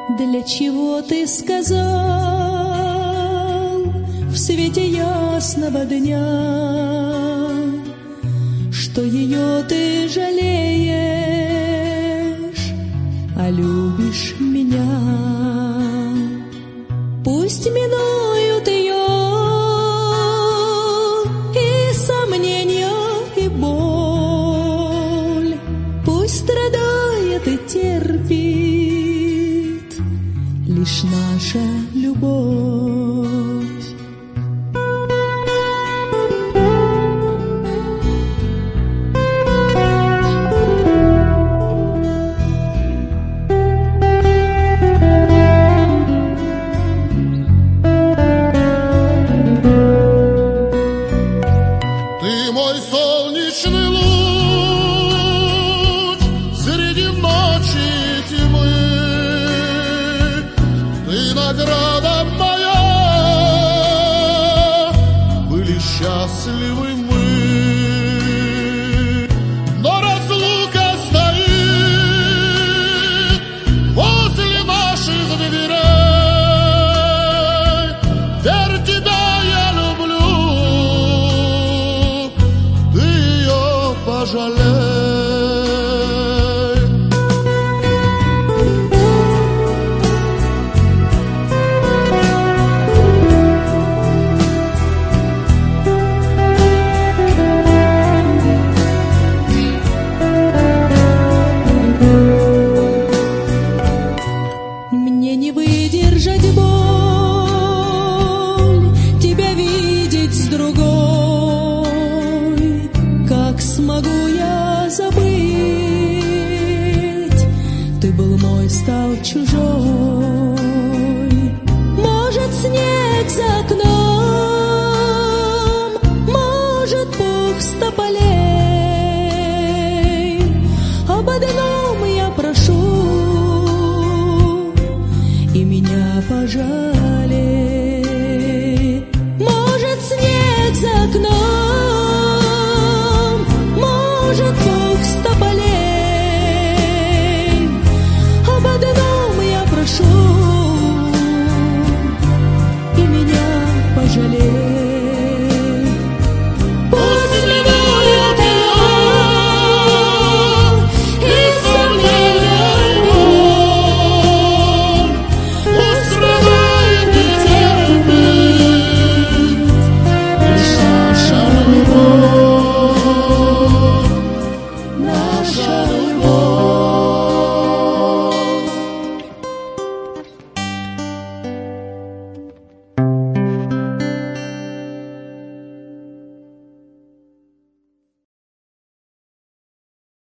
Для чего ты сказал в свете ясного дня, что ее ты жалеешь, а любишь меня? Пусть минуют ее и сомнения, и боль, пусть страдает и терпит лишь наша любовь. Ты мой солнечный луч среди ночи тьмы, ты награда моя, были счастливы мы. Но разлука стоит возле наших дверей. Верь, тебя я люблю, ты ее пожалей. Мне не выдержать боль, тебя видеть с другой. Как смогу я забыть? Ты был мой, стал чужой. Может, снег за окном, может, пух с тополей. Об одном я прошу, и меня пожалуй.